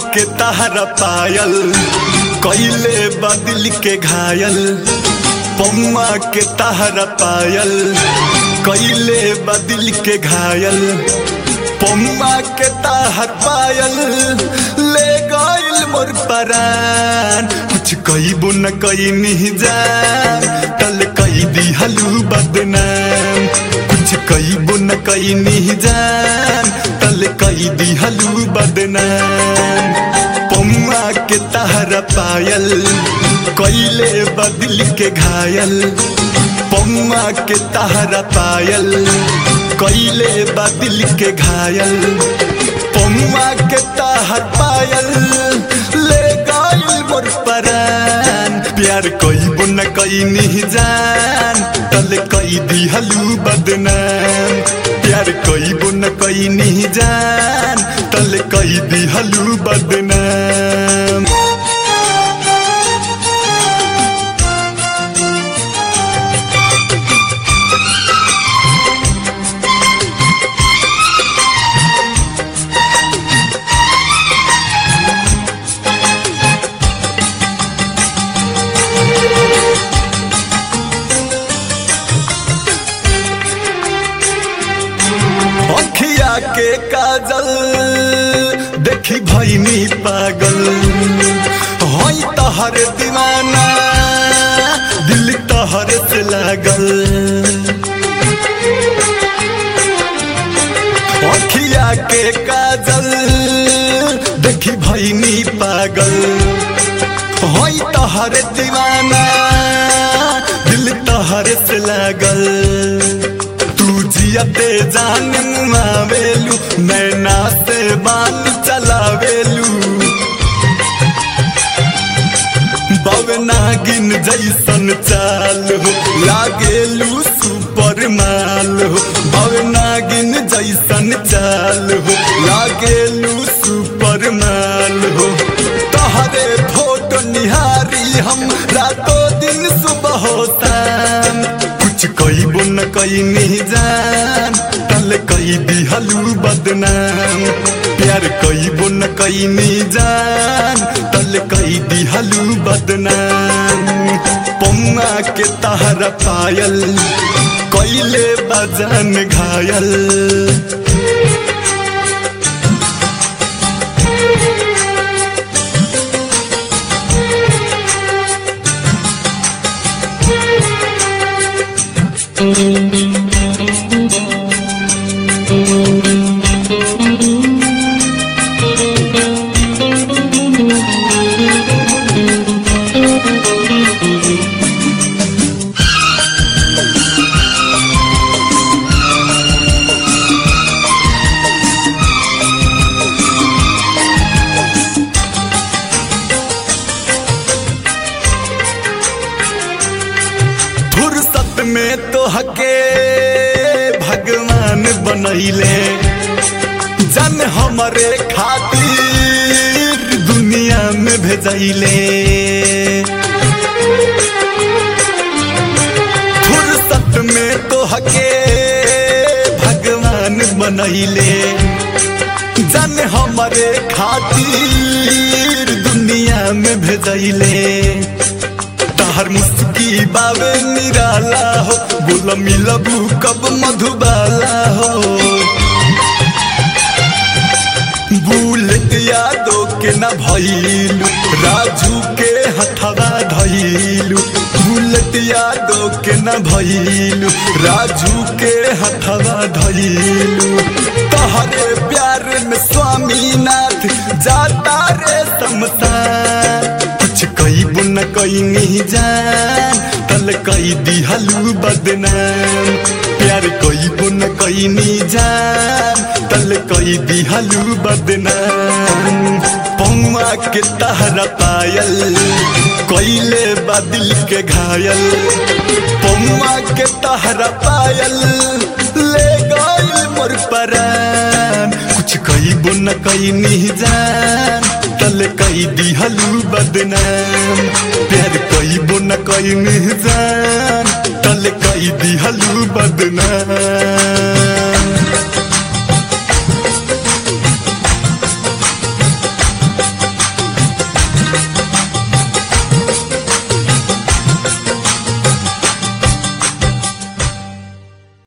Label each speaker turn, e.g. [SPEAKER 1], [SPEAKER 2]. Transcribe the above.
[SPEAKER 1] के तहरा पायल कइले बदिल के घायल पौआ के तहरा पायल कइले बदिल के घायल पौआ के तहर पायल ले गइल मोर परान कुछ कइबो न कइनी जान तल कइ दिहलु बदनाम कुछ कइबो न कइनी जान तल कइ दिहलु बदनाम पौआ के तहरा पायल कइले बदिल के घायल पौआ के तहरा पायल कइले बदिल के घायल पौआ के तहर पायल ले गइल मोर परान प्यार कइबो न कइनी जान तल कइ दिहलु बदनाम प्यार कइबो न कइनी जान तल कइ दिहलु बदनाम अखिया के काजल देखी भइनी पागल होई तहर दीवाना दिल तहर से लागल अखिया के काजल देखी भइनी पागल होई तहर दीवाना दिल तहर से लागल जियते जान मुआवेलू नैना से बान चलावेलू बवना गिन जैसन चाल हो लागेलू सुपर माल हो बवना गिन जैसन चाल हो लागेलू सुपर माल हो तहरे फोटो निहारी हम रातों दिन सुबह होता कुछ कइबो न कइनी जान तल कइ दिहलु बदनाम प्यार कइबो न कइनी जान तल कइ दिहलु बदनाम पौआ के तहरा पायल कइले बजन घायल में तो हके भगवान बनैले जन हमरे खातिर दुनिया में भेजैले फुर्सत में तो हके भगवान बनैले जन हमरे खातिर दुनिया में भेजैले हर मुस्की बावे निराला हो बोला मिलबू कब मधुबाला हो बुलेट यादों के न भइलू राजू के हथवा धइलू बुलेट यादों के न भइलू राजू के हथवा धइलू तहरे प्यार में स्वामीनाथ जाता रे शमशान कइबो न कइनी जान तल कइ दिहलु बदनाम प्यार कइबो न कइनी जान तल कइ दिहलु बदनाम पौआ के तहरा पायल कइले बदिल के घायल पौआ के तहरा पायल ले गइल मोर परान कुछ कइबो न कइनी जान कइ दिहलु बदनाम प्यार कइबो न कइनी जान